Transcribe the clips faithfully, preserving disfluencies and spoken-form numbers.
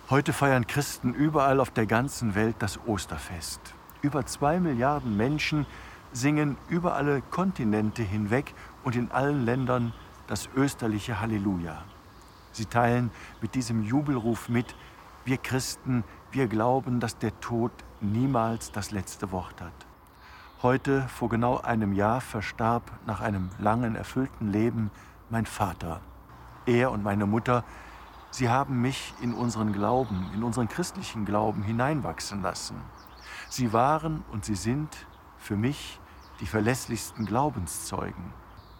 Heute feiern Christen überall auf der ganzen Welt das Osterfest. Über zwei Milliarden Menschen singen über alle Kontinente hinweg und in allen Ländern das österliche Halleluja. Sie teilen mit diesem Jubelruf mit: Wir Christen, wir glauben, dass der Tod niemals das letzte Wort hat. Heute, vor genau einem Jahr, verstarb nach einem langen, erfüllten Leben mein Vater. Er und meine Mutter, sie haben mich in unseren Glauben, in unseren christlichen Glauben hineinwachsen lassen. Sie waren und sie sind für mich die verlässlichsten Glaubenszeugen.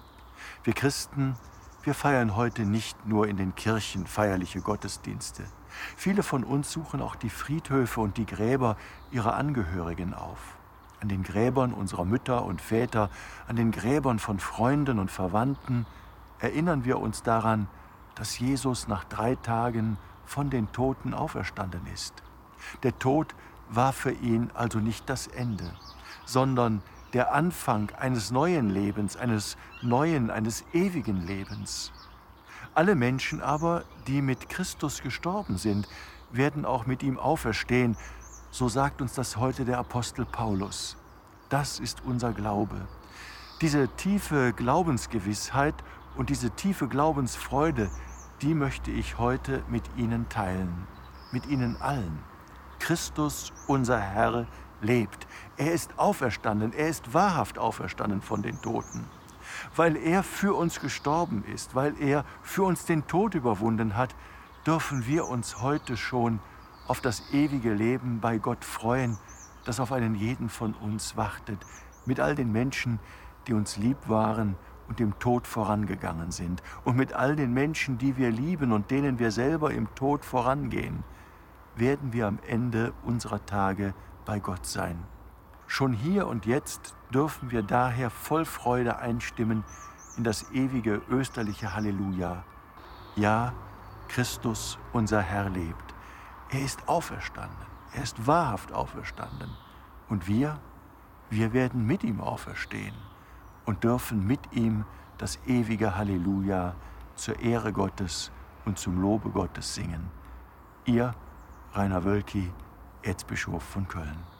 Wir Christen, wir feiern heute nicht nur in den Kirchen feierliche Gottesdienste. Viele von uns suchen auch die Friedhöfe und die Gräber ihrer Angehörigen auf. An den Gräbern unserer Mütter und Väter, an den Gräbern von Freunden und Verwandten erinnern wir uns daran, dass Jesus nach drei Tagen von den Toten auferstanden ist. Der Tod war für ihn also nicht das Ende, sondern der Anfang eines neuen Lebens, eines neuen, eines ewigen Lebens. Alle Menschen aber, die mit Christus gestorben sind, werden auch mit ihm auferstehen. So sagt uns das heute der Apostel Paulus. Das ist unser Glaube. Diese tiefe Glaubensgewissheit und diese tiefe Glaubensfreude, die möchte ich heute mit Ihnen teilen, mit Ihnen allen. Christus, unser Herr, lebt. Er ist auferstanden, er ist wahrhaft auferstanden von den Toten. Weil er für uns gestorben ist, weil er für uns den Tod überwunden hat, dürfen wir uns heute schon auf das ewige Leben bei Gott freuen, das auf einen jeden von uns wartet, mit all den Menschen, die uns lieb waren und dem Tod vorangegangen sind, und mit all den Menschen, die wir lieben und denen wir selber im Tod vorangehen, werden wir am Ende unserer Tage bei Gott sein. Schon hier und jetzt dürfen wir daher voll Freude einstimmen in das ewige österliche Halleluja. Ja, Christus, unser Herr, lebt. Er ist auferstanden. Er ist wahrhaft auferstanden. Und wir, wir werden mit ihm auferstehen und dürfen mit ihm das ewige Halleluja zur Ehre Gottes und zum Lobe Gottes singen. Ihr, Rainer Wölki, Erzbischof von Köln.